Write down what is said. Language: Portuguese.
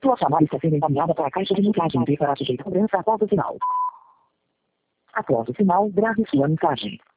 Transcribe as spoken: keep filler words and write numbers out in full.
Sua chamada está sendo encaminhada para a caixa de mensagem e para sujeito cobrança após o sinal. Após o sinal, grave sua mensagem.